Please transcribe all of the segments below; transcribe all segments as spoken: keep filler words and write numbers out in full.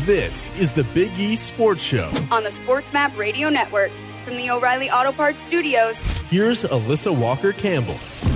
This is the Big East Sports Show on the SportsMap Radio Network. From the O'Reilly Auto Parts Studios, here's Alyssa Walker-Campbell.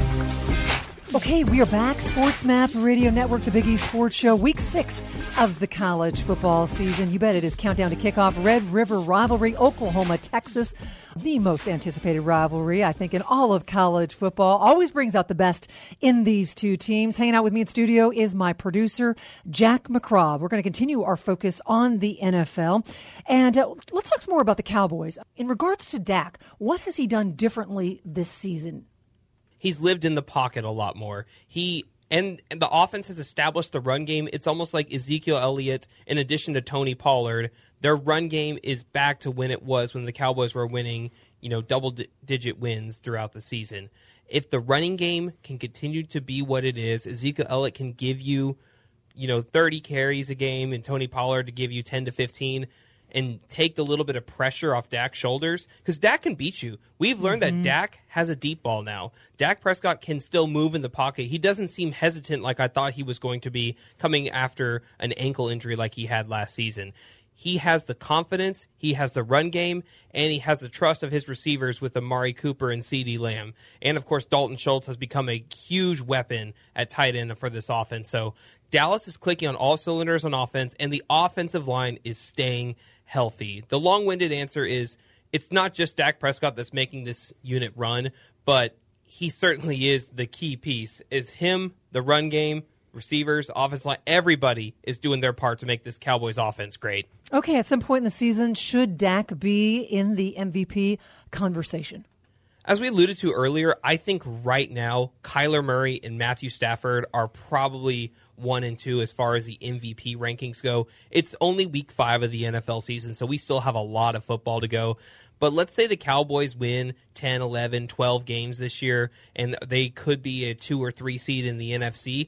Okay, we are back. SportsMap Radio Network, the Big East Sports Show, week six of the college football season. You bet it is countdown to kickoff. Red River rivalry, Oklahoma, Texas. The most anticipated rivalry, I think, in all of college football. Always brings out the best in these two teams. Hanging out with me in studio is my producer, Jack McCraw. We're going to continue our focus on the N F L. And uh, let's talk some more about the Cowboys. In regards to Dak, what has he done differently this season? He's lived in the pocket a lot more. He and the offense has established the run game. It's almost like Ezekiel Elliott, in addition to Tony Pollard, their run game is back to when it was when the Cowboys were winning, you know, double-digit wins throughout the season. If the running game can continue to be what it is, Ezekiel Elliott can give you, you know, thirty carries a game, and Tony Pollard to give you ten to fifteen. And take the little bit of pressure off Dak's shoulders, because Dak can beat you. We've learned mm-hmm. that Dak has a deep ball now. Dak Prescott can still move in the pocket. He doesn't seem hesitant like I thought he was going to be coming after an ankle injury like he had last season. He has the confidence, he has the run game, and he has the trust of his receivers with Amari Cooper and CeeDee Lamb. And, of course, Dalton Schultz has become a huge weapon at tight end for this offense. So Dallas is clicking on all cylinders on offense, and the offensive line is staying healthy. The long-winded answer is it's not just Dak Prescott that's making this unit run, but he certainly is the key piece. It's him, the run game, receivers, offensive line, everybody is doing their part to make this Cowboys offense great. Okay, at some point in the season, should Dak be in the M V P conversation? As we alluded to earlier, I think right now Kyler Murray and Matthew Stafford are probably one and two as far as the M V P rankings go. It's only week five of the N F L season, so we still have a lot of football to go. But let's say the Cowboys win ten, eleven, twelve games this year, and they could be a two or three seed in the N F C.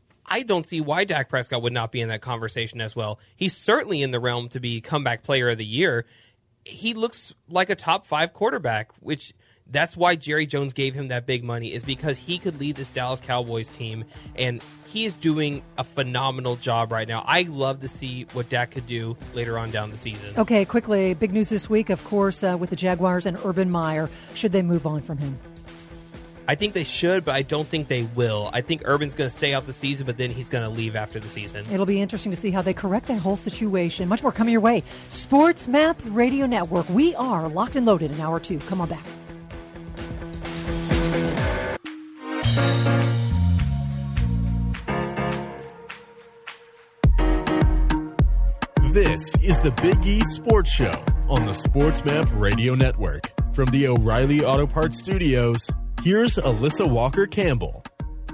I don't see why Dak Prescott would not be in that conversation as well. He's certainly in the realm to be comeback player of the year. He looks like a top five quarterback, which that's why Jerry Jones gave him that big money, is because he could lead this Dallas Cowboys team, and he is doing a phenomenal job right now. I love to see what Dak could do later on down the season. Okay, quickly, big news this week, of course, uh, with the Jaguars and Urban Meyer. Should they move on from him? I think they should, but I don't think they will. I think Urban's going to stay out the season, but then he's going to leave after the season. It'll be interesting to see how they correct that whole situation. Much more coming your way. SportsMap Radio Network. We are locked and loaded in hour two. Come on back. This is the Big East Sports Show on the SportsMap Radio Network. From the O'Reilly Auto Parts Studios, here's Alyssa Walker-Campbell.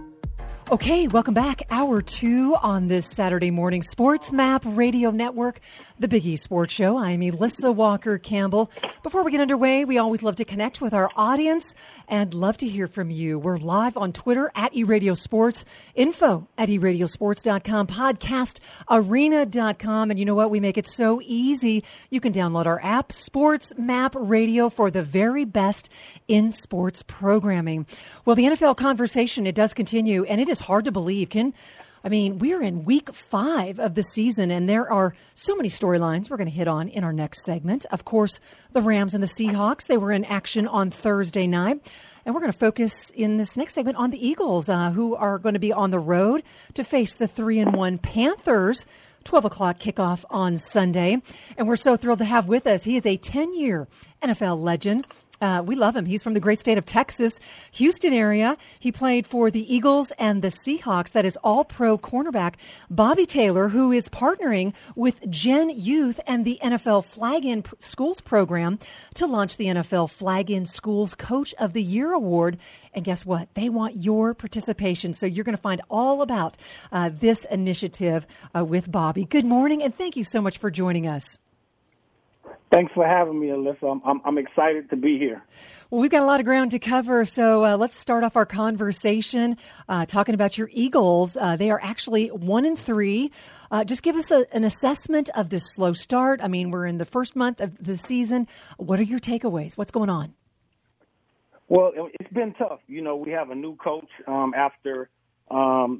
Okay, welcome back. Hour two on this Saturday morning. SportsMap Radio Network, the Big East Sports Show. I'm Alyssa Walker-Campbell. Before we get underway, we always love to connect with our audience and love to hear from you. We're live on Twitter at eRadioSports, info at e radio sports dot com, podcast arena dot com. And you know what? We make it so easy. You can download our app, SportsMap Radio, for the very best in sports programming. Well, the N F L conversation, it does continue, and it is hard to believe. Can I mean, we're in week five of the season, and there are so many storylines we're going to hit on in our next segment. Of course, the Rams and the Seahawks, they were in action on Thursday night. And we're going to focus in this next segment on the Eagles, uh, who are going to be on the road to face the three and one Panthers. twelve o'clock kickoff on Sunday. And we're so thrilled to have with us. He is a ten-year N F L legend. Uh, we love him. He's from the great state of Texas, Houston area. He played for the Eagles and the Seahawks. That is all-pro cornerback Bobby Taylor, who is partnering with Gen Youth and the N F L Flag In Schools program to launch the N F L Flag In Schools Coach of the Year Award. And guess what? They want your participation. So you're going to find all about uh, this initiative uh, with Bobby. Good morning, and thank you so much for joining us. Thanks for having me, Alyssa. I'm, I'm, I'm excited to be here. Well, we've got a lot of ground to cover, so uh, let's start off our conversation uh, talking about your Eagles. Uh, they are actually one and three. Uh, just give us a, an assessment of this slow start. I mean, we're in the first month of the season. What are your takeaways? What's going on? Well, it's been tough. You know, we have a new coach um, after um,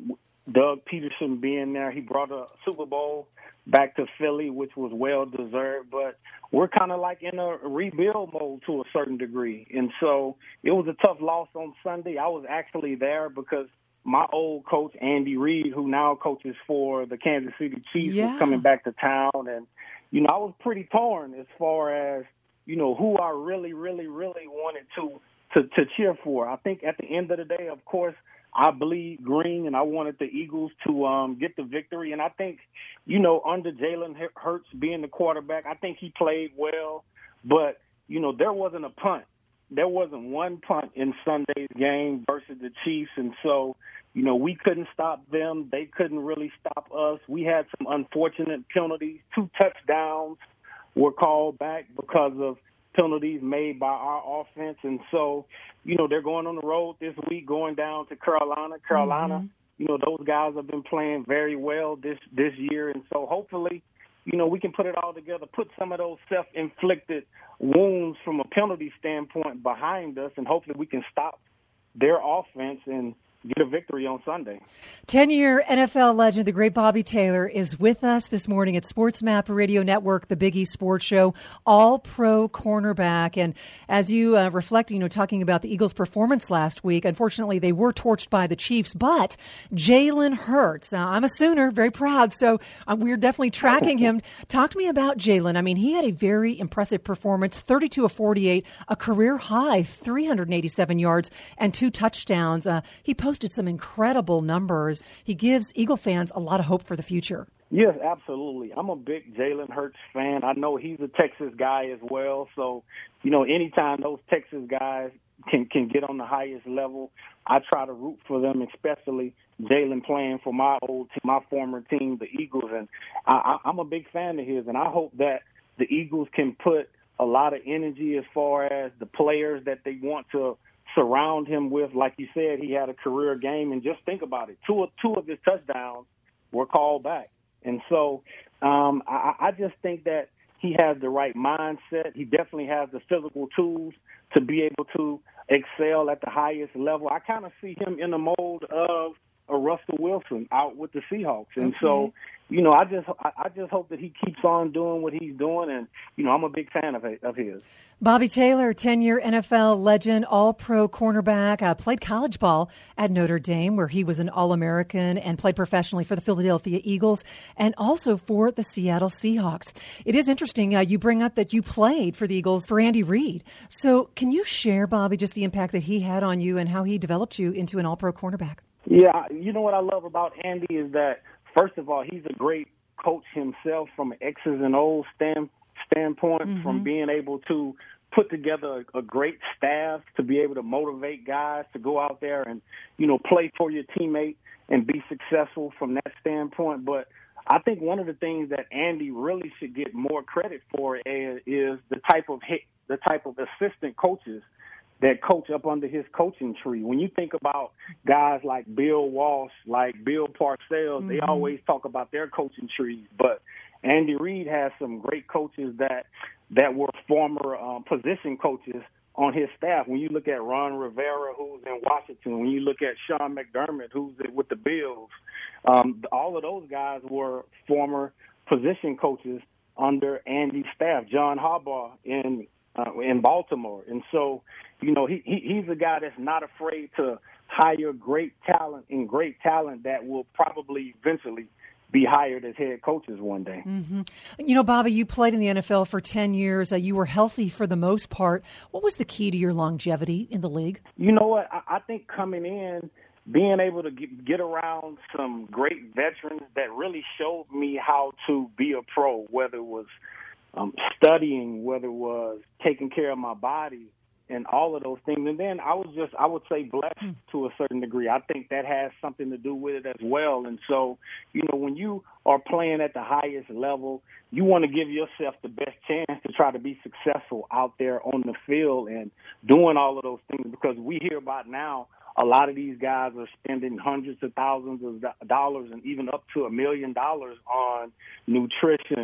Doug Peterson being there. He brought a Super Bowl back to Philly, which was well-deserved. But we're kind of like in a rebuild mode to a certain degree. And so it was a tough loss on Sunday. I was actually there because my old coach, Andy Reid, who now coaches for the Kansas City Chiefs, yeah. was coming back to town. And, you know, I was pretty torn as far as, you know, who I really, really, really wanted to, to, to cheer for. I think at the end of the day, of course, I bleed green, and I wanted the Eagles to um, get the victory. And I think, you know, under Jalen Hurts being the quarterback, I think he played well. But, you know, there wasn't a punt. There wasn't one punt in Sunday's game versus the Chiefs. And so, you know, we couldn't stop them. They couldn't really stop us. We had some unfortunate penalties. Two touchdowns were called back because of penalties made by our offense. And so, you know, they're going on the road this week, going down to Carolina. Carolina, mm-hmm. you know, those guys have been playing very well this, this year. And so hopefully, you know, we can put it all together, put some of those self-inflicted wounds from a penalty standpoint behind us, and hopefully we can stop their offense and get a victory on Sunday. ten-year N F L legend, the great Bobby Taylor, is with us this morning at SportsMap Radio Network, the Big East Sports Show, all-pro cornerback. And as you uh, reflect, you know, talking about the Eagles' performance last week, unfortunately they were torched by the Chiefs, but Jalen Hurts, uh, I'm a Sooner, very proud, so uh, we're definitely tracking him. Talk to me about Jalen. I mean, he had a very impressive performance, thirty-two of forty-eight, a career-high three hundred eighty-seven yards and two touchdowns. Uh, he posted some incredible numbers. He gives Eagle fans a lot of hope for the future. Yes, absolutely. I'm a big Jalen Hurts fan. I know he's a Texas guy as well. So, you know, anytime those Texas guys can, can get on the highest level, I try to root for them, especially Jalen playing for my old team, my former team, the Eagles. And I, I, I'm a big fan of his, and I hope that the Eagles can put a lot of energy as far as the players that they want to surround him with. Like you said, he had a career game, and just think about it. Two of, two of his touchdowns were called back. And so um, I, I just think that he has the right mindset. He definitely has the physical tools to be able to excel at the highest level. I kind of see him in the mold of a Russell Wilson out with the Seahawks. And okay. so, you know, I just I just hope that he keeps on doing what he's doing. And, you know, I'm a big fan of, of his. Bobby Taylor, ten-year N F L legend, all-pro cornerback, uh, played college ball at Notre Dame, where he was an All-American, and played professionally for the Philadelphia Eagles and also for the Seattle Seahawks. It is interesting, uh, you bring up that you played for the Eagles for Andy Reid. So can you share, Bobby, just the impact that he had on you and how he developed you into an all-pro cornerback? Yeah, you know what I love about Andy is that, first of all, he's a great coach himself from an X's and O's stand, standpoint, mm-hmm. from being able to put together a, a great staff to be able to motivate guys to go out there and, you know, play for your teammate and be successful from that standpoint. But I think one of the things that Andy really should get more credit for is, is the type of hit, the type of assistant coaches that coach up under his coaching tree. When you think about guys like Bill Walsh, like Bill Parcells, mm-hmm. they always talk about their coaching trees. But Andy Reid has some great coaches that that were former um, position coaches on his staff. When you look at Ron Rivera, who's in Washington, when you look at Sean McDermott, who's with the Bills, um, all of those guys were former position coaches under Andy's staff. John Harbaugh in uh, in Baltimore. And so, you know, he, he he's a guy that's not afraid to hire great talent and great talent that will probably eventually be hired as head coaches one day. Mm-hmm. You know, Bobby, you played in the N F L for ten years. Uh, you were healthy for the most part. What was the key to your longevity in the league? You know what? I, I think coming in, being able to get, get around some great veterans that really showed me how to be a pro, whether it was um, studying, whether it was taking care of my body, and all of those things. And then I was just, I would say, blessed mm. to a certain degree. I think that has something to do with it as well. And so, you know, when you are playing at the highest level, you want to give yourself the best chance to try to be successful out there on the field and doing all of those things, because we hear about now a lot of these guys are spending hundreds of thousands of dollars and even up to a million dollars on nutrition,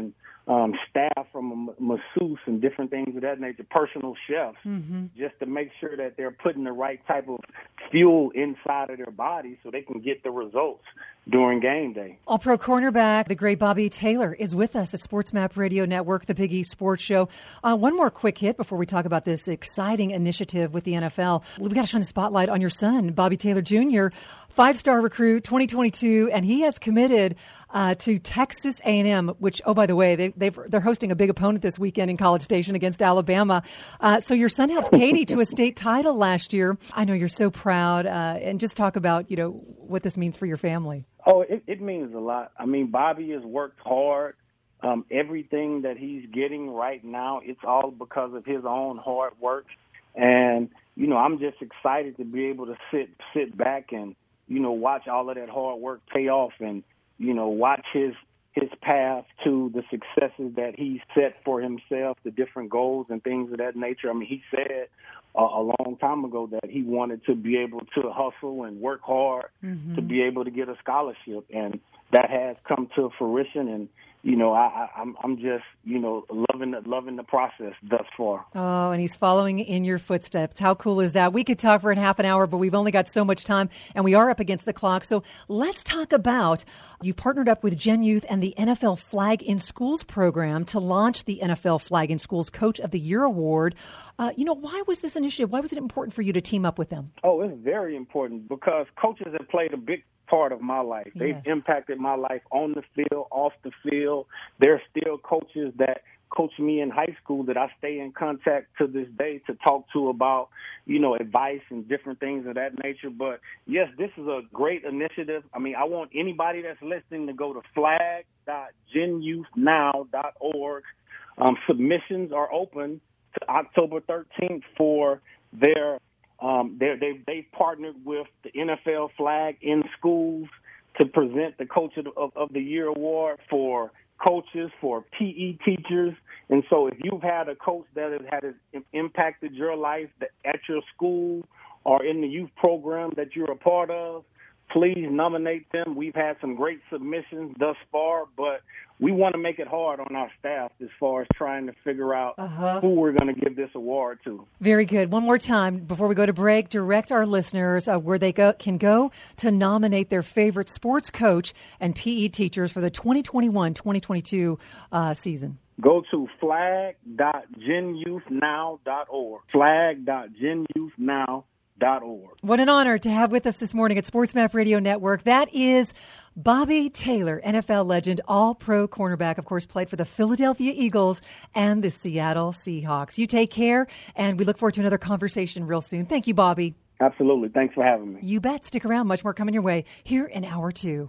um, staff from a masseuse and different things of that nature, personal chefs, mm-hmm. just to make sure that they're putting the right type of fuel inside of their body so they can get the results during game day. All-Pro cornerback, the great Bobby Taylor, is with us at SportsMap Radio Network, the Big East Sports Show. Uh, one more quick hit before we talk about this exciting initiative with the N F L. We've got to shine a spotlight on your son, Bobby Taylor Junior, five-star recruit, twenty twenty-two, and he has committed uh, to Texas A and M, which, oh, by the way, they, they've, they're hosting a big opponent this weekend in College Station against Alabama. Uh, so your son helped Katy to a state title last year. I know you're so proud. Uh, and just talk about, you know, what this means for your family. Oh, it, it means a lot. I mean, Bobby has worked hard. Um, everything that he's getting right now, it's all because of his own hard work. And, you know, I'm just excited to be able to sit sit back and, you know, watch all of that hard work pay off and, you know, watch his his path to the successes that he set for himself, the different goals and things of that nature. I mean, he said uh, a long time ago that he wanted to be able to hustle and work hard mm-hmm. to be able to get a scholarship, and that has come to fruition. And you know, I, I, I'm I'm just you know loving the, loving the process thus far. Oh, and he's following in your footsteps. How cool is that? We could talk for a half an hour, but we've only got so much time, and we are up against the clock. So let's talk about, you've partnered up with Gen Youth and the N F L Flag in Schools program to launch the N F L Flag in Schools Coach of the Year Award. Uh, you know, why was this initiative? Why was it important for you to team up with them? Oh, it's very important because coaches have played a big part of my life. They've yes. impacted my life on the field, off the field. There are still coaches that coached me in high school that I stay in contact to this day to talk to about, you know, advice and different things of that nature. But, yes, this is a great initiative. I mean, I want anybody that's listening to go to flag dot gen youth now dot org. Um, submissions are open to October thirteenth for their Um, they they've partnered with the N F L Flag in Schools to present the Coach of, of, of the Year Award for coaches, for P E teachers. And so if you've had a coach that has, had has impacted your life at your school or in the youth program that you're a part of, please nominate them. We've had some great submissions thus far, but we want to make it hard on our staff as far as trying to figure out uh-huh. who we're going to give this award to. Very good. One more time before we go to break, direct our listeners uh, where they go, can go to nominate their favorite sports coach and P E teachers for the twenty twenty-one twenty twenty-two uh, season. Go to flag dot gen youth now dot org. flag dot gen youth now dot org. What an honor to have with us this morning at SportsMap Radio Network. That is Bobby Taylor, N F L legend, all-pro cornerback, of course, played for the Philadelphia Eagles and the Seattle Seahawks. You take care, and we look forward to another conversation real soon. Thank you, Bobby. Absolutely. Thanks for having me. You bet. Stick around. Much more coming your way here in hour two.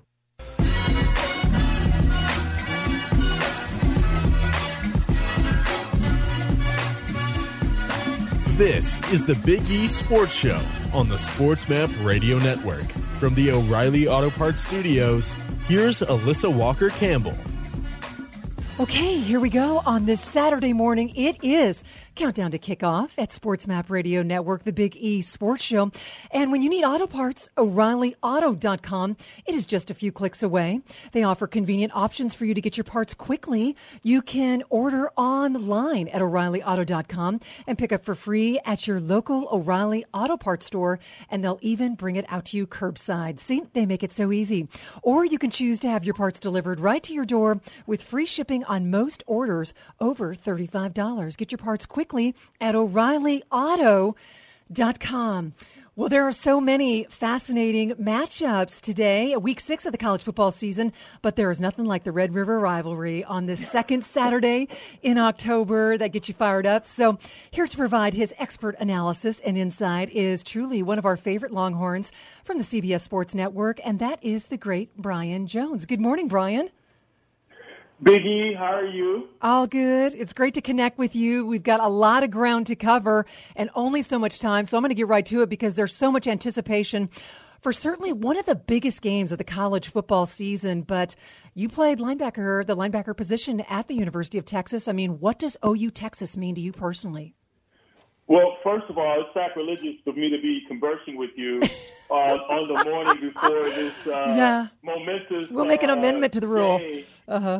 This is the Big E Sports Show on the SportsMap Radio Network. From the O'Reilly Auto Parts Studios, here's Alyssa Walker Campbell. Okay, here we go on this Saturday morning. It is countdown to kickoff at SportsMap Radio Network, the Big E Sports Show. And when you need auto parts, O'Reilly Auto dot com. It is just a few clicks away. They offer convenient options for you to get your parts quickly. You can order online at O'Reilly Auto dot com and pick up for free at your local O'Reilly Auto Parts store, and they'll even bring it out to you curbside. See, they make it so easy. Or you can choose to have your parts delivered right to your door with free shipping on most orders over thirty-five dollars. Get your parts quickly at O'Reilly Auto dot com. Well, there are so many fascinating matchups today, week six of the college football season, but there is nothing like the Red River rivalry on the second Saturday in October that gets you fired up. So here to provide his expert analysis and insight is truly one of our favorite Longhorns from the C B S Sports Network, and that is the great Brian Jones. Good morning, Brian. Big E, how are you? All good. It's great to connect with you. We've got a lot of ground to cover and only so much time, so I'm going to get right to it because there's so much anticipation for certainly one of the biggest games of the college football season. But you played linebacker, the linebacker position at the University of Texas. I mean, what does O U Texas mean to you personally? Well, first of all, it's sacrilegious for me to be conversing with you uh, on the morning before this uh, yeah. momentous We'll make an uh, amendment to the rule. Game. Uh-huh.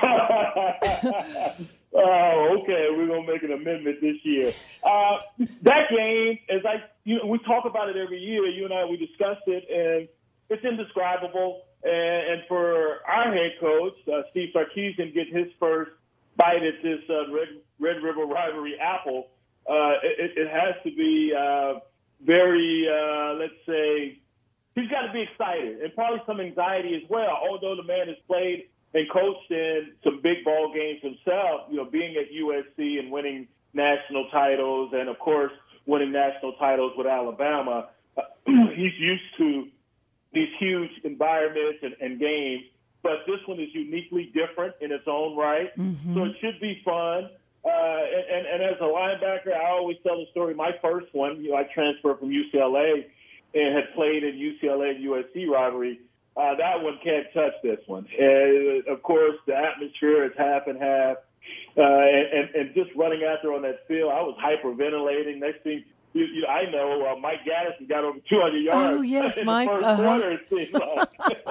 Oh, okay. We're gonna make an amendment this year. Uh, that game, as I, you know, we talk about it every year. You and I, we discussed it, and it's indescribable. And, and for our head coach, uh, Steve Sarkisian, get his first bite at this uh, Red Red River rivalry apple, uh, it, it has to be uh, very, uh, let's say, he's got to be excited and probably some anxiety as well. Although the man has played and coached in some big ball games himself, you know, being at U S C and winning national titles and, of course, winning national titles with Alabama, uh, he's used to these huge environments and, and games. But this one is uniquely different in its own right, mm-hmm. so it should be fun. Uh, and, and as a linebacker, I always tell the story. My first one, you know, I transferred from U C L A and had played in U C L A and U S C rivalry. Uh, that one can't touch this one. And, of course, the atmosphere is half and half. Uh, and, and just running out there on that field, I was hyperventilating. Next thing you, you, I know, uh, Mike Gaddison got over two hundred yards oh, yes, in Mike. the first uh-huh. quarter, it seemed like.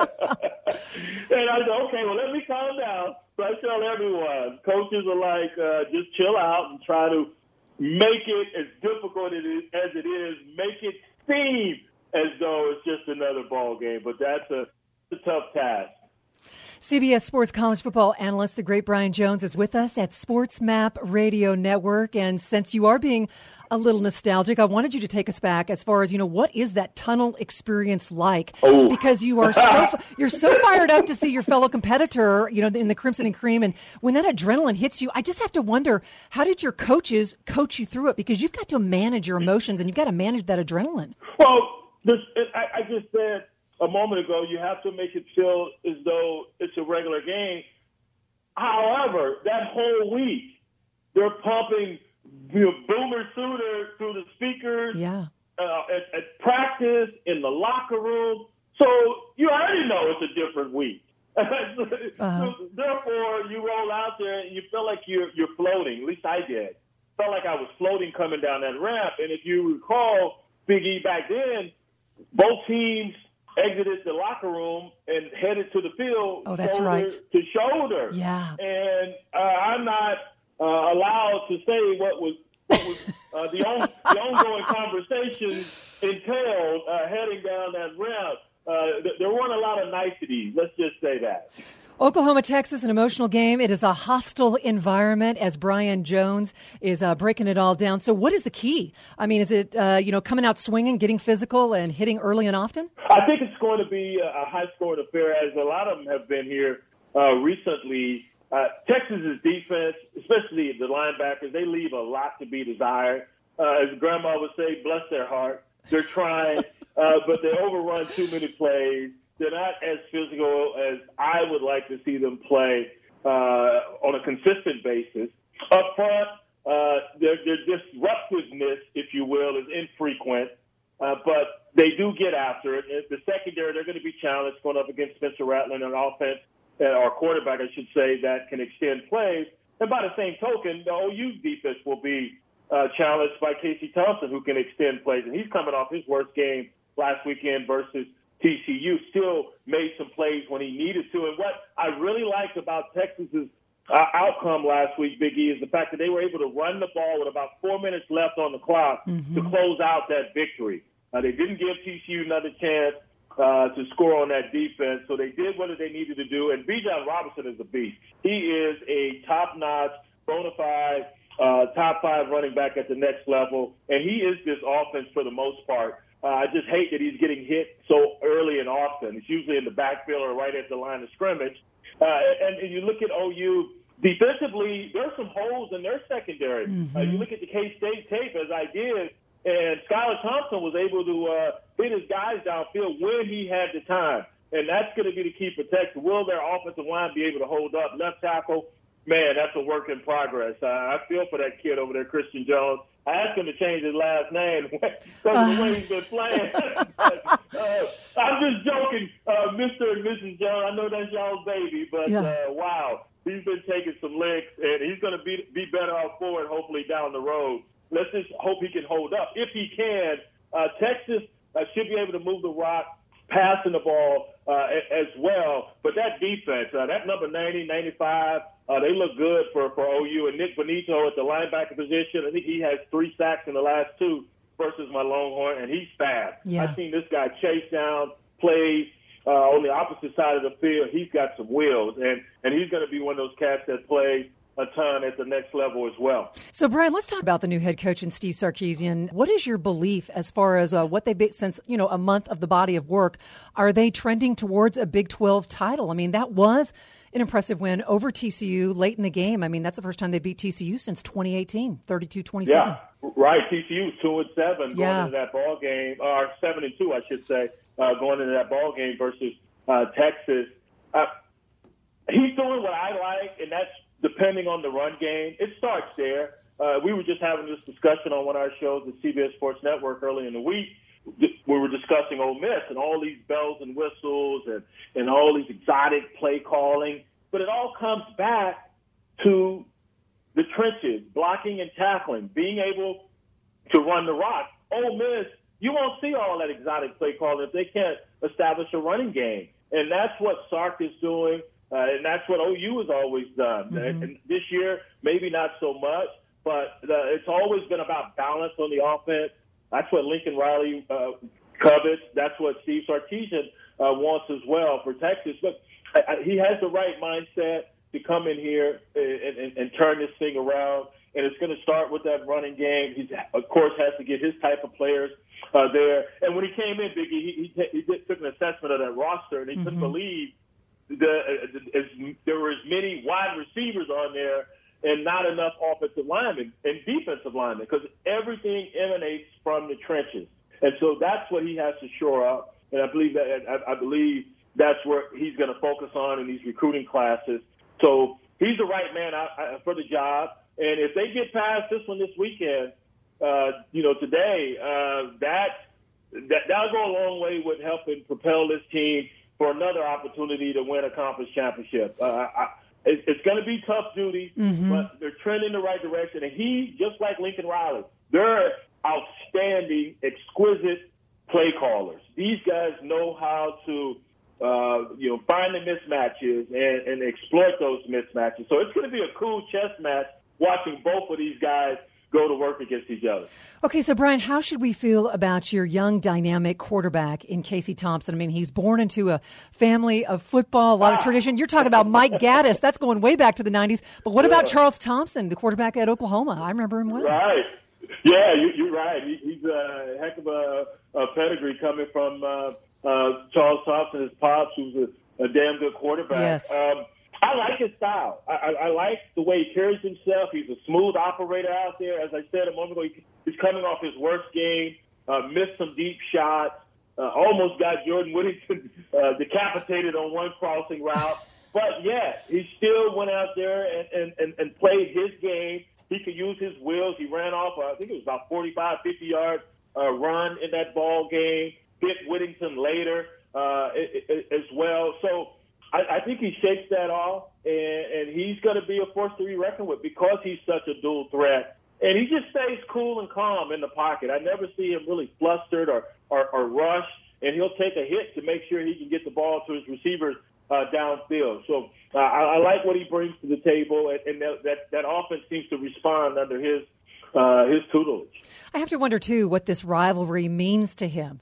And I said, okay, well, let me calm down. So I tell everyone, coaches are like, uh, just chill out and try to make it as difficult as it is, make it seem as though it's just another ball game. But that's a, a tough task. C B S Sports college football analyst, the great Brian Jones, is with us at Sports Map Radio Network. And since you are being a little nostalgic, I wanted you to take us back as far as, you know, what is that tunnel experience like? Oh. Because you are so you're so fired up to see your fellow competitor, you know, in the Crimson and Cream. And when that adrenaline hits you, I just have to wonder, how did your coaches coach you through it? Because you've got to manage your emotions and you've got to manage that adrenaline. Well, this, I, I just said a moment ago, you have to make it feel as though it's a regular game. However, that whole week, they're pumping, you know, Boomer Sooner through the speakers, yeah. uh, at, at practice, in the locker room. So you already know it's a different week. uh-huh. So therefore, you roll out there and you feel like you're you're floating. At least I did. Felt like I was floating coming down that ramp. And if you recall, Big E back then, both teams exited the locker room and headed to the field, oh, that's shoulder right. to shoulder. Yeah. And uh, I'm not uh, allowed to say what was, what was uh, the, on, the ongoing conversation entailed uh, heading down that ramp. Uh, th- there weren't a lot of niceties. Let's just say that. Oklahoma, Texas, an emotional game. It is a hostile environment, as Brian Jones is uh, breaking it all down. So what is the key? I mean, is it, uh, you know, coming out swinging, getting physical, and hitting early and often? I think it's going to be a high-scoring affair, as a lot of them have been here uh, recently. Uh, Texas's defense, especially the linebackers, they leave a lot to be desired. Uh, as Grandma would say, bless their heart. They're trying, uh, but they overrun too many plays. They're not as physical as I would like to see them play uh, on a consistent basis. Up front, uh, their, their disruptiveness, if you will, is infrequent, uh, but they do get after it. The secondary, they're going to be challenged going up against Spencer Rattler, an offense, uh, or quarterback, I should say, that can extend plays. And by the same token, the O U defense will be uh, challenged by Casey Thompson, who can extend plays. And he's coming off his worst game last weekend versus T C U, still made some plays when he needed to. And what I really liked about Texas's uh, outcome last week, Big E, is the fact that they were able to run the ball with about four minutes left on the clock mm-hmm. to close out that victory. Uh, they didn't give T C U another chance uh, to score on that defense, so they did what they needed to do. And Bijan Robinson is a beast. He is a top-notch, bona fide, uh, top five running back at the next level, and he is this offense for the most part. Uh, I just hate that he's getting hit so early and often. It's usually in the backfield or right at the line of scrimmage. Uh, and, and you look at O U defensively, there's some holes in their secondary. Mm-hmm. Uh, you look at the K-State tape, as I did, and Skylar Thompson was able to uh, hit his guys downfield when he had the time. And that's going to be the key for Texas. Will their offensive line be able to hold up? Left tackle, man, that's a work in progress. Uh, I feel for that kid over there, Christian Jones. I asked him to change his last name because of the way he's been playing. but, uh, I'm just joking, uh, Mister and Missus Jones. I know that's y'all's baby, but yeah. uh, wow, he's been taking some licks, and he's going to be be better off for it, hopefully, down the road. Let's just hope he can hold up. If he can, uh, Texas uh, should be able to move the rock passing the ball uh, as well. But that defense, uh, that number ninety, ninety-five, uh, they look good for, for O U. And Nick Benito at the linebacker position, I think he has three sacks in the last two versus my Longhorn, and he's fast. Yeah. I've seen this guy chase down plays uh, on the opposite side of the field. He's got some wheels, and, and he's going to be one of those cats that plays a ton at the next level as well. So, Brian, let's talk about the new head coach and Steve Sarkisian. What is your belief as far as uh, what they've been since, you know, a month of the body of work? Are they trending towards a Big twelve title? I mean, that was an impressive win over T C U late in the game. I mean, that's the first time they beat T C U since twenty eighteen, thirty-two twenty-seven. Yeah, right. T C U two and seven going yeah. into that ball game, or seven and two, I should say, uh, going into that ball game versus uh, Texas. Uh, he's doing what I like, and that's depending on the run game. It starts there. Uh, we were just having this discussion on one of our shows at C B S Sports Network early in the week. We were discussing Ole Miss and all these bells and whistles and, and all these exotic play calling. But it all comes back to the trenches, blocking and tackling, being able to run the rock. Ole Miss, you won't see all that exotic play calling if they can't establish a running game. And that's what Sark is doing. Uh, and that's what O U has always done. Mm-hmm. And, and this year, maybe not so much, but uh, it's always been about balance on the offense. That's what Lincoln Riley uh, covets. That's what Steve Sarkisian uh, wants as well for Texas. But I, I, he has the right mindset to come in here and, and, and turn this thing around. And it's going to start with that running game. He, of course, has to get his type of players uh, there. And when he came in, Biggie, he, he, he did, took an assessment of that roster, and he mm-hmm. couldn't believe The, uh, as, there were as many wide receivers on there and not enough offensive linemen and defensive linemen because everything emanates from the trenches. And so that's what he has to shore up. And I believe that I, I believe that's where he's going to focus on in these recruiting classes. So he's the right man out, uh, for the job. And if they get past this one this weekend, uh, you know, today, uh, that, that that'll go a long way with helping propel this team for another opportunity to win a conference championship. Uh, I, it, it's going to be tough duty, mm-hmm. but they're trending in the right direction. And he, just like Lincoln Riley, they're outstanding, exquisite play callers. These guys know how to, uh, you know, find the mismatches and, and exploit those mismatches. So it's going to be a cool chess match watching both of these guys go to work against each other. Okay, so Brian, how should we feel about your young, dynamic quarterback in Casey Thompson? I mean, he's born into a family of football, a lot ah. of tradition. You're talking about Mike Gaddis. That's going way back to the nineties. But what yeah. about Charles Thompson, the quarterback at Oklahoma? I remember him well. Right. Yeah, you, you're right. He, he's a heck of a, a pedigree coming from uh, uh, Charles Thompson, his pops, who's a, a damn good quarterback. Yes. Um, I like his style. I, I, I like the way he carries himself. He's a smooth operator out there. As I said a moment ago, he, he's coming off his worst game, uh, missed some deep shots, uh, almost got Jordan Whittington uh, decapitated on one crossing route. But, yeah, he still went out there and, and, and, and played his game. He could use his wheels. He ran off, uh, I think it was about forty-five, fifty-yard uh, run in that ball game, hit Whittington later uh, as well. So, I, I think he shakes that off, and, and he's going to be a force to be reckoned with because he's such a dual threat. And he just stays cool and calm in the pocket. I never see him really flustered or, or, or rush, and he'll take a hit to make sure he can get the ball to his receivers uh, downfield. So uh, I, I like what he brings to the table, and, and that, that, that offense seems to respond under his, uh, his tutelage. I have to wonder, too, what this rivalry means to him.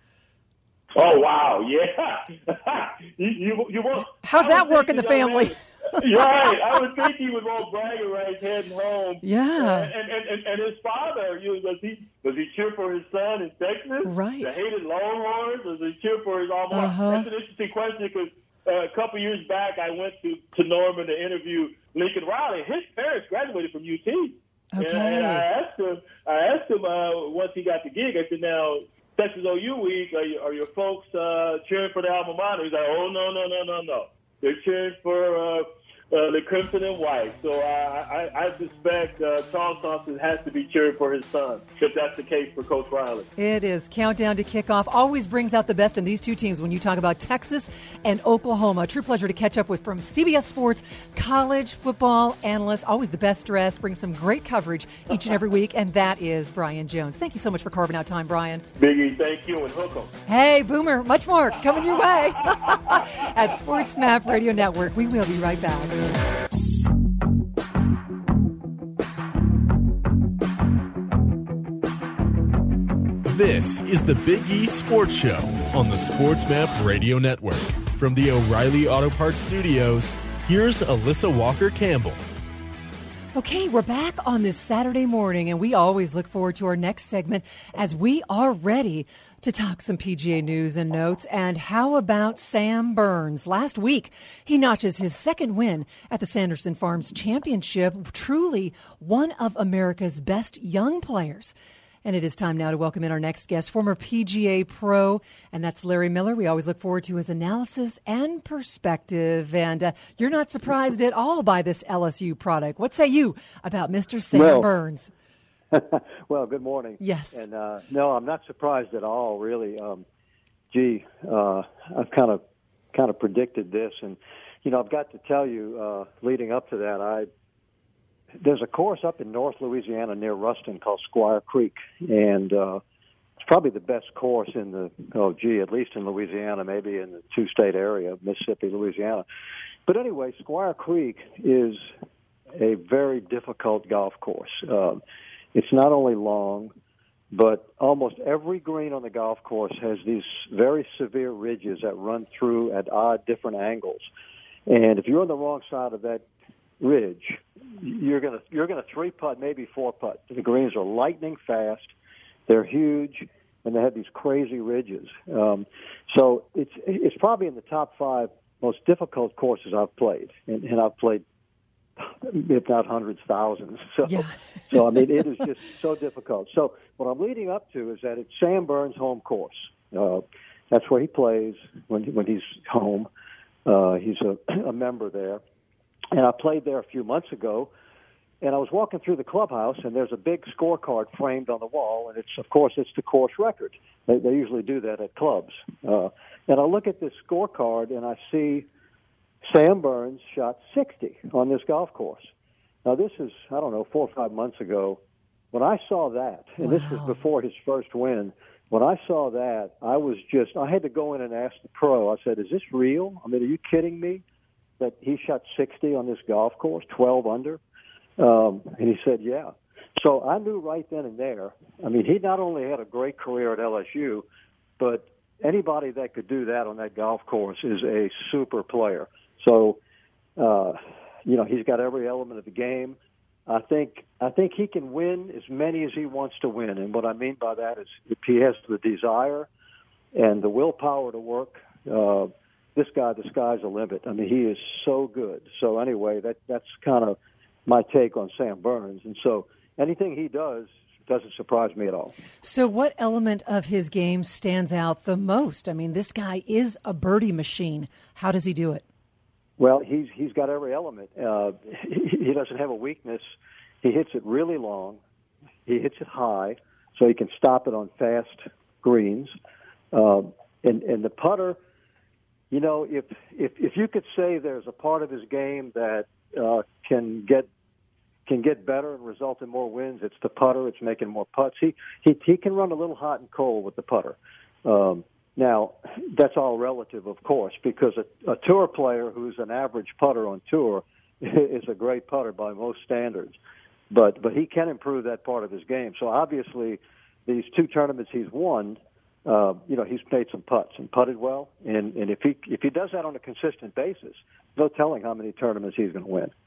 Oh, wow, yeah. you, you, you won't, How's that work in the family? You're right. I would think he was all bragging rights heading home. Yeah. Uh, and, and, and, and his father, you know, does he does he cheer for his son in Texas? Right. The hated Longhorns? Does he cheer for his alma mater? Uh-huh. That's an interesting question because uh, a couple years back I went to, to Norman to interview Lincoln Riley. His parents graduated from U T. Okay. And, and I asked him, I asked him uh, once he got the gig, I said, now, Texas O U week, are, you, are your folks uh, cheering for the alma mater? He's like, oh, no, no, no, no, no. They're cheering for uh, uh, the crimson and white. So I, I, I suspect uh, Charles Thompson has to be cheering for his son, if that's the case for Coach Riley. It is. Countdown to kickoff always brings out the best in these two teams when you talk about Texas and Oklahoma. A true pleasure to catch up with from C B S Sports college football analyst, always the best dressed, brings some great coverage each and every week, and that is Brian Jones. Thank you so much for carving out time, Brian. Biggie, thank you, and hook 'em. Hey, Boomer, much more coming your way at Sports Map Radio Network. We will be right back. This is the Big E Sports Show on the Sports Map Radio Network. From the O'Reilly Auto Parts Studios, here's Alyssa Walker-Campbell. Okay, we're back on this Saturday morning, and we always look forward to our next segment as we are ready to talk some P G A news and notes. And how about Sam Burns? Last week, he notches his second win at the Sanderson Farms Championship, truly one of America's best young players. And it is time now to welcome in our next guest, former P G A pro, and that's Larry Miller. We always look forward to his analysis and perspective. And uh, you're not surprised at all by this L S U product. What say you about Mister Sam well, Burns? Well, good morning. Yes. And uh, no, I'm not surprised at all, really. Um, gee, uh, I've kind of kind of predicted this. And, you know, I've got to tell you, uh, leading up to that, I there's a course up in North Louisiana near Ruston called Squire Creek, and uh, it's probably the best course in the, oh, gee, at least in Louisiana, maybe in the two-state area, Mississippi, Louisiana. But anyway, Squire Creek is a very difficult golf course. Um, it's not only long, but almost every green on the golf course has these very severe ridges that run through at odd different angles. And if you're on the wrong side of that ridge, you're gonna you're gonna three putt, maybe four putt. The greens are lightning fast, they're huge, and they have these crazy ridges. Um, so it's it's probably in the top five most difficult courses I've played, and, and I've played if not hundreds, thousands. So, yeah. so I mean, it is just so difficult. So what I'm leading up to is that it's Sam Burns' home course. Uh, that's where he plays when when he's home. Uh, he's a, a member there. And I played there a few months ago, and I was walking through the clubhouse, and there's a big scorecard framed on the wall, and it's, of course, it's the course record. They, they usually do that at clubs. Uh, and I look at this scorecard, and I see Sam Burns shot sixty on this golf course. Now, this is, I don't know, four or five months ago. When I saw that, and wow. This was before his first win, when I saw that, I was just, I had to go in and ask the pro. I said, is this real? I mean, are you kidding me? That he shot sixty on this golf course, twelve under? Um, and he said, yeah. So I knew right then and there. I mean, he not only had a great career at L S U, but anybody that could do that on that golf course is a super player. So, uh, you know, he's got every element of the game. I think I think he can win as many as he wants to win. And what I mean by that is if he has the desire and the willpower to work, uh, this guy, the sky's the limit. I mean, he is so good. So anyway, that that's kind of my take on Sam Burns. And so anything he does doesn't surprise me at all. So what element of his game stands out the most? I mean, this guy is a birdie machine. How does he do it? Well, he's he's got every element. Uh, he, he doesn't have a weakness. He hits it really long. He hits it high, so he can stop it on fast greens. Uh, and, and the putter, you know, if, if if you could say there's a part of his game that uh, can get can get better and result in more wins, it's the putter. It's making more putts. He he he can run a little hot and cold with the putter. Um, now that's all relative, of course, because a, a tour player who's an average putter on tour is a great putter by most standards. But but he can improve that part of his game. So obviously, these two tournaments he's won. Uh, you know, he's played some putts and putted well, and, and if he if he does that on a consistent basis, no telling how many tournaments he's going to win.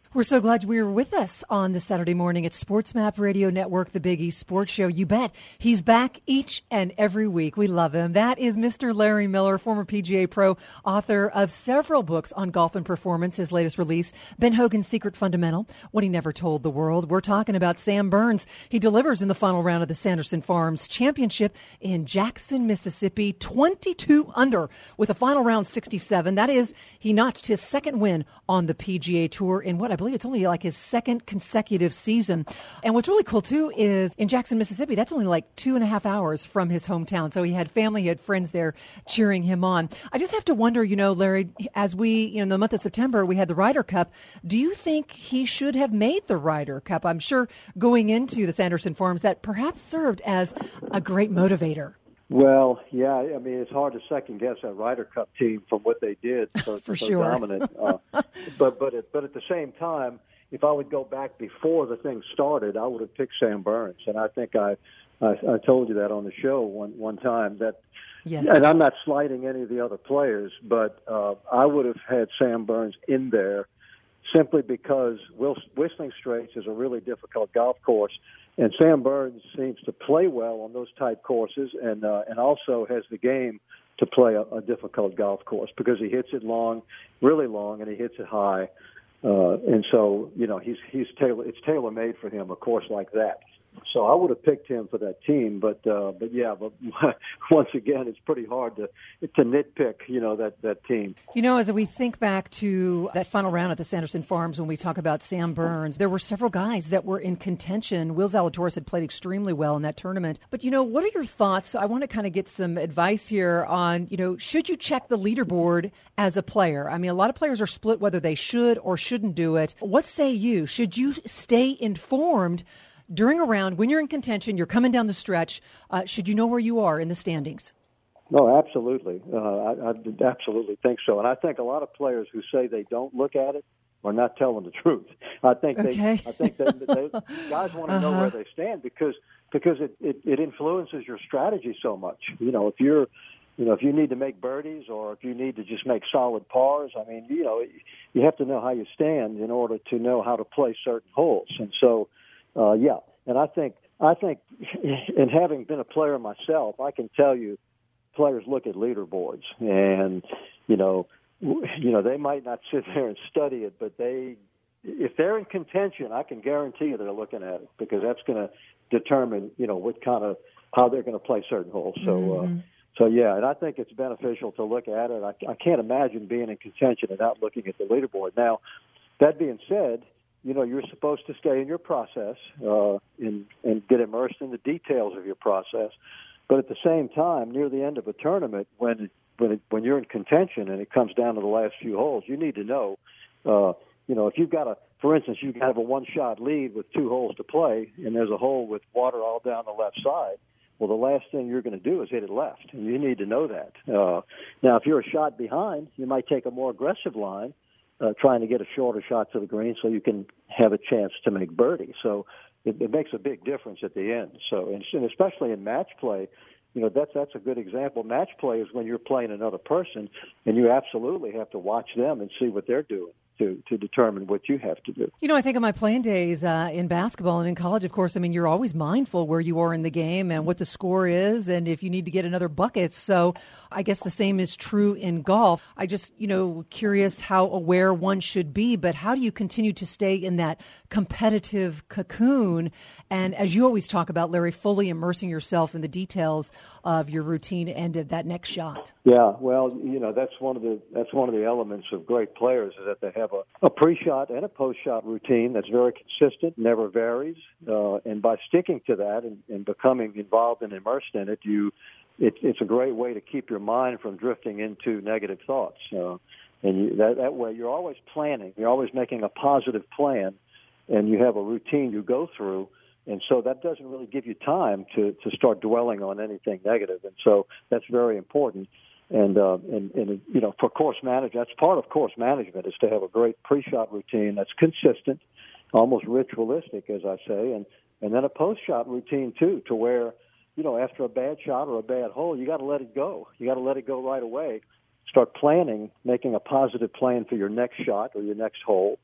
We're so glad you were with us on this Saturday morning at Sports Map Radio Network, the Big East Sports Show. You bet. He's back each and every week. We love him. That is Mister Larry Miller, former P G A pro, author of several books on golf and performance. His latest release, Ben Hogan's Secret Fundamental, What He Never Told the World. We're talking about Sam Burns. He delivers in the final round of the Sanderson Farms Championship in Jackson, Mississippi, twenty-two under with a final round sixty-seven. That is, he notched his second win on the P G A Tour in what I believe it's only like his second consecutive season. And what's really cool, too, is in Jackson, Mississippi, that's only like two and a half hours from his hometown. So he had family, he had friends there cheering him on. I just have to wonder, you know, Larry, as we, you know, in the month of September, we had the Ryder Cup. Do you think he should have made the Ryder Cup? I'm sure going into the Sanderson Farms that perhaps served as a great motivator. Well, yeah, I mean, it's hard to second guess that Ryder Cup team from what they did. So, For so sure. dominant. Uh, but but at, but at the same time, if I would go back before the thing started, I would have picked Sam Burns, and I think I I, I told you that on the show one one time that. Yes. And I'm not slighting any of the other players, but uh, I would have had Sam Burns in there simply because Whistling Straits is a really difficult golf course. And Sam Burns seems to play well on those type courses, and uh, and also has the game to play a, a difficult golf course because he hits it long, really long, and he hits it high. Uh, and so, you know, he's he's tailor it's tailor made for him, a course like that. So I would have picked him for that team, but uh, but yeah, but once again, it's pretty hard to to nitpick, you know, that, that team. You know, as we think back to that final round at the Sanderson Farms, when we talk about Sam Burns, there were several guys that were in contention. Will Zalatoris had played extremely well in that tournament. But, you know, what are your thoughts? I want to kind of get some advice here on, you know, should you check the leaderboard as a player? I mean, a lot of players are split whether they should or shouldn't do it. What say you? Should you stay informed during a round, when you're in contention, you're coming down the stretch, uh, should you know where you are in the standings? No, absolutely. Uh, I, I absolutely think so. And I think a lot of players who say they don't look at it are not telling the truth. I think they, okay. I think that they, guys want to uh-huh. know where they stand because because it, it, it influences your strategy so much. You know, if you're You know, if you need to make birdies or if you need to just make solid pars, I mean, you know, you have to know how you stand in order to know how to play certain holes. And so, uh, yeah, and I think, I think, and having been a player myself, I can tell you, players look at leaderboards, and you know, you know, they might not sit there and study it, but they, if they're in contention, I can guarantee you they're looking at it because that's going to determine, you know, what kind of how they're going to play certain holes. So. Mm-hmm. Uh, So, yeah, and I think it's beneficial to look at it. I, I can't imagine being in contention and not looking at the leaderboard. Now, that being said, you know, you're supposed to stay in your process uh, and, and get immersed in the details of your process. But at the same time, near the end of a tournament, when it, when it, when you're in contention and it comes down to the last few holes, you need to know, uh, you know, if you've got a, for instance, you have a one-shot lead with two holes to play, and there's a hole with water all down the left side. Well, the last thing you're going to do is hit it left, and you need to know that. Uh, now, if you're a shot behind, you might take a more aggressive line, uh, trying to get a shorter shot to the green so you can have a chance to make birdie. So it, it makes a big difference at the end. So, and, and especially in match play, you know, that's that's a good example. Match play is when you're playing another person, and you absolutely have to watch them and see what they're doing to, to determine what you have to do. You know, I think of my playing days uh, in basketball and in college, of course, I mean, you're always mindful where you are in the game and what the score is and if you need to get another bucket. So I guess the same is true in golf. I just, you know, curious how aware one should be, but how do you continue to stay in that competitive cocoon? And as you always talk about, Larry, fully immersing yourself in the details of your routine and of that next shot. Yeah, well, you know, that's one of the that's one of the elements of great players is that they have a, a pre-shot and a post-shot routine that's very consistent, never varies. Uh, and by sticking to that and, and becoming involved and immersed in it, you it, it's a great way to keep your mind from drifting into negative thoughts. Uh, and you, that, that way you're always planning. You're always making a positive plan, and you have a routine you go through. And so that doesn't really give you time to, to start dwelling on anything negative. And so that's very important. And, uh, and, and, you know, for course management, that's part of course management is to have a great pre-shot routine that's consistent, almost ritualistic, as I say, and, and then a post-shot routine, too, to where, you know, after a bad shot or a bad hole, you got to let it go. You got to let it go right away. Start planning, making a positive plan for your next shot or your next hole.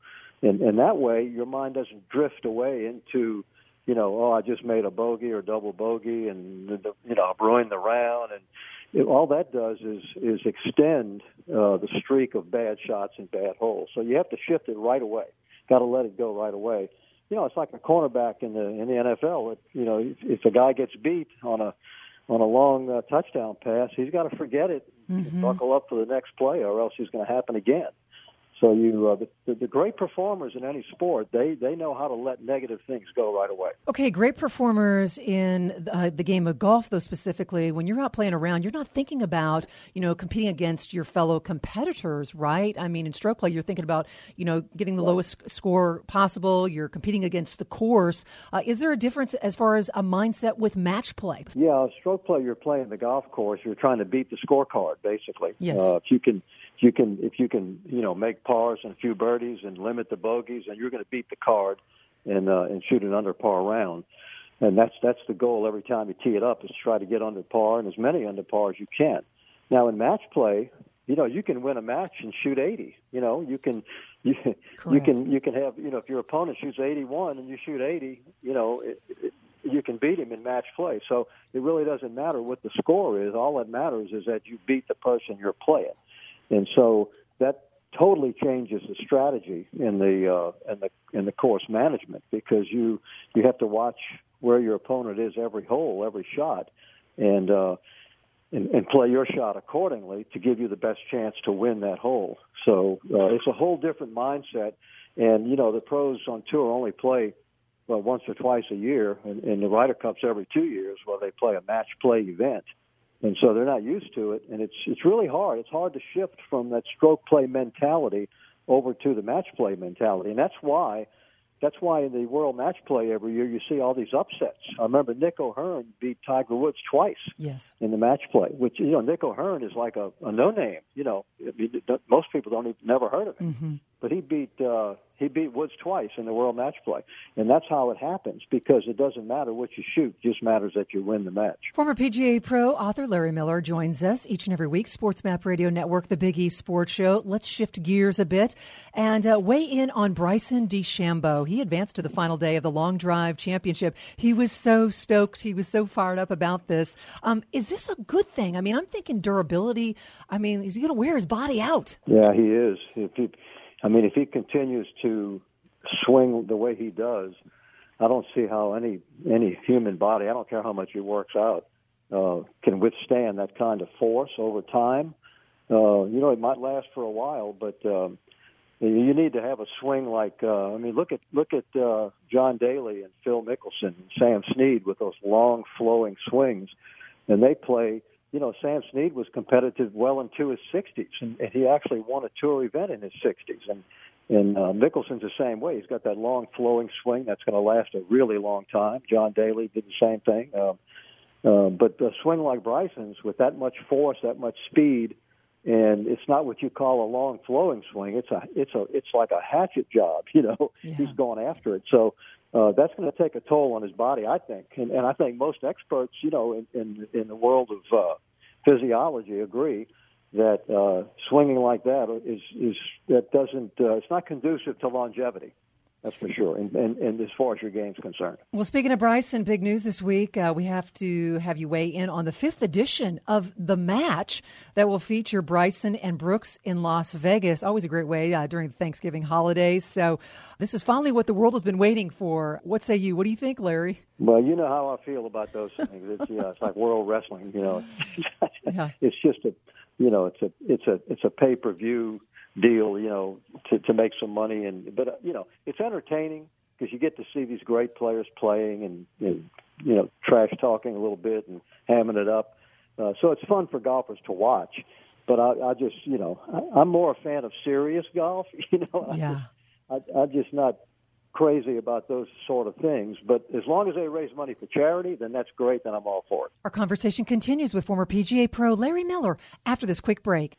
And, and that way, your mind doesn't drift away into, you know, oh, I just made a bogey or double bogey, and, you know, I've ruined the round. And it, all that does is is extend uh, the streak of bad shots and bad holes. So you have to shift it right away. Got to let it go right away. You know, it's like a cornerback in the in the N F L. It, you know, if, if a guy gets beat on a on a long uh, touchdown pass, he's got to forget it, mm-hmm. and buckle up for the next play, or else it's going to happen again. So you, uh, the, the great performers in any sport, they, they know how to let negative things go right away. Okay, great performers in uh, the game of golf, though, specifically, when you're out playing around, you're not thinking about, you know, competing against your fellow competitors, right? I mean, in stroke play, you're thinking about, you know, getting the yeah. lowest score possible. You're competing against the course. Uh, is there a difference as far as a mindset with match play? Yeah, stroke play, you're playing the golf course. You're trying to beat the scorecard, basically. Yes. Uh, if you can, if you can, if you can, you know, make pars and a few birdies and limit the bogeys, and you're going to beat the card and uh, and shoot an under par round. And that's that's the goal every time you tee it up, is to try to get under par and as many under par as you can. Now in match play, you know, you can win a match and shoot eighty. You know, you can you Correct. you can you can have, you know, if your opponent shoots eighty-one and you shoot eighty, you know, it, it, you can beat him in match play. So it really doesn't matter what the score is. All that matters is that you beat the person you're playing. And so that totally changes the strategy in the uh, in the in the course management, because you you have to watch where your opponent is every hole, every shot, and uh, and, and play your shot accordingly to give you the best chance to win that hole. So uh, it's a whole different mindset. And you know, the pros on tour only play well once or twice a year, and, and the Ryder Cup's every two years, where they play a match play event. And so they're not used to it, and it's it's really hard. It's hard to shift from that stroke play mentality over to the match play mentality, and that's why that's why in the World Match Play every year you see all these upsets. I remember Nick O'Hearn beat Tiger Woods twice yes. in the match play, which, you know, Nick O'Hearn is like a, a no-name. You know, most people don't even never heard of him, mm-hmm. but he beat uh, he beat Woods twice in the World Match Play, and that's how it happens, because it doesn't matter what you shoot; it just matters that you win the match. Former P G A Pro author Larry Miller joins us each and every week. SportsMap Radio Network, the Big East Sports Show. Let's shift gears a bit and uh, weigh in on Bryson DeChambeau. He advanced to the final day of the Long Drive Championship. He was so stoked. He was so fired up about this. Um, is this a good thing? I mean, I'm thinking durability. I mean, is he going to wear his body out? Yeah, he is. If he, I mean, if he continues to swing the way he does, I don't see how any any human body, I don't care how much he works out, uh, can withstand that kind of force over time. Uh, you know, it might last for a while, but um, you need to have a swing like, uh, I mean, look at look at uh, John Daly and Phil Mickelson and Sam Snead with those long flowing swings, and they play. You know, Sam Snead was competitive well into his sixties, and, and he actually won a tour event in his sixties. And and uh, Mickelson's the same way. He's got that long flowing swing that's going to last a really long time. John Daly did the same thing. Um, uh, but a swing like Bryson's with that much force, that much speed, and it's not what you call a long flowing swing. It's a it's a it's like a hatchet job. You know, yeah. He's going after it. So. Uh, that's going to take a toll on his body, I think, and, and I think most experts, you know, in, in, in the world of uh, physiology, agree that uh, swinging like that is is that doesn't uh, it's not conducive to longevity. That's for sure, and, and, and as far as your game's concerned. Well, speaking of Bryson, big news this week. Uh, we have to have you weigh in on the fifth edition of The Match that will feature Bryson and Brooks in Las Vegas. Always a great way uh, during the Thanksgiving holidays. So this is finally what the world has been waiting for. What say you? What do you think, Larry? Well, you know how I feel about those things. It's, yeah, it's like world wrestling. You know, yeah. It's just a, you know, it's a, it's a, it's a pay-per-view deal, you know, to, to make some money. And but, uh, you know, it's entertaining because you get to see these great players playing and, and you know, trash talking a little bit and hamming it up. Uh, so it's fun for golfers to watch. But I, I just, you know, I, I'm more a fan of serious golf. You know, yeah. I just, I, I'm just not crazy about those sort of things. But as long as they raise money for charity, then that's great. Then I'm all for it. Our conversation continues with former P G A Pro Larry Miller after this quick break.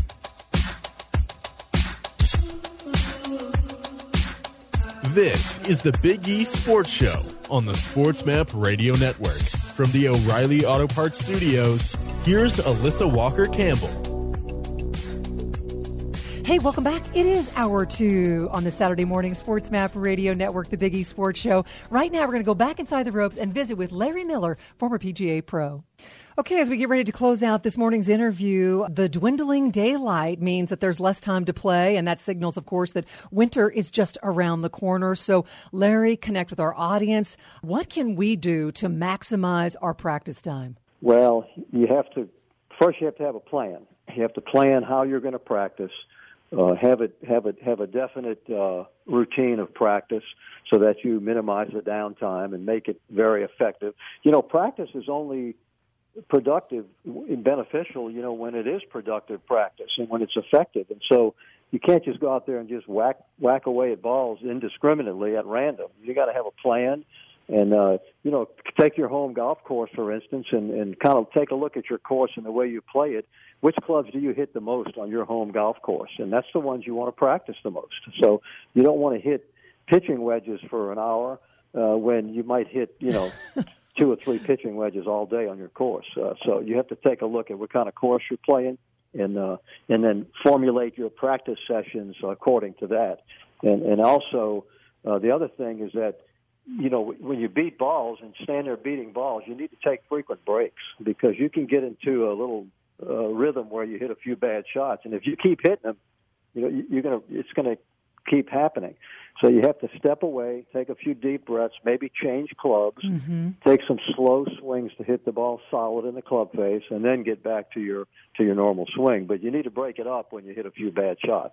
This is the Big East Sports Show on the SportsMap Radio Network. From the O'Reilly Auto Parts Studios, here's Alyssa Walker-Campbell. Hey, welcome back. It is hour two on the Saturday morning Sports Map Radio Network, the Big E Sports Show. Right now, we're going to go back inside the ropes and visit with Larry Miller, former P G A pro. Okay, as we get ready to close out this morning's interview, the dwindling daylight means that there's less time to play, and that signals, of course, that winter is just around the corner. So, Larry, connect with our audience. What can we do to maximize our practice time? Well, you have to, first you have to have a plan. You have to plan how you're going to practice. Uh, have it have it have a definite uh, routine of practice so that you minimize the downtime and make it very effective. You know, practice is only productive and beneficial, you know, when it is productive practice and when it's effective. And so you can't just go out there and just whack whack away at balls indiscriminately at random. You got to have a plan. And, uh, you know, take your home golf course, for instance, and, and kind of take a look at your course and the way you play it. Which clubs do you hit the most on your home golf course? And that's the ones you want to practice the most. So you don't want to hit pitching wedges for an hour uh, when you might hit, you know, two or three pitching wedges all day on your course. Uh, so you have to take a look at what kind of course you're playing and uh, and then formulate your practice sessions according to that. And, and also uh, the other thing is that, you know, when you beat balls and stand there beating balls, you need to take frequent breaks because you can get into a little uh, rhythm where you hit a few bad shots, and if you keep hitting them, you know, you're gonna it's gonna keep happening. So you have to step away, take a few deep breaths, maybe change clubs, mm-hmm. take some slow swings to hit the ball solid in the club face, and then get back to your to your normal swing. But you need to break it up when you hit a few bad shots.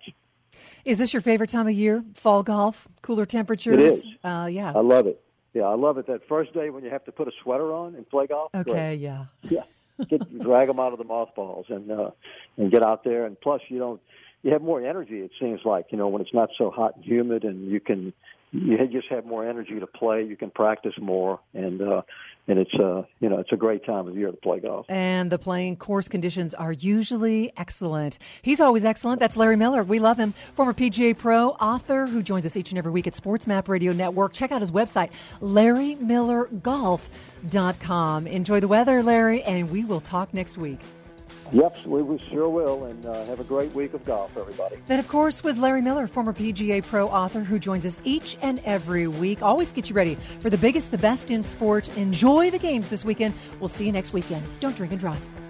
Is this your favorite time of year, fall golf, cooler temperatures? It is. Uh, yeah. I love it. Yeah, I love it. That first day when you have to put a sweater on and play golf. Okay, great. yeah. Yeah, get, drag them out of the mothballs and uh, and get out there. And plus, you don't you have more energy. It seems like, you know, when it's not so hot and humid, and you can you just have more energy to play. You can practice more, and uh, and it's uh you know it's a great time of year to play golf. And the playing course conditions are usually excellent. He's always excellent. That's Larry Miller. We love him. Former P G A pro, author who joins us each and every week at Sports Map Radio Network. Check out his website, larry miller golf dot com. Enjoy the weather, Larry, and we will talk next week. Yep, we, we sure will, and uh, have a great week of golf, everybody. That, of course, was Larry Miller, former P G A pro, author who joins us each and every week. Always get you ready for the biggest, the best in sports. Enjoy the games this weekend. We'll see you next weekend. Don't drink and drive.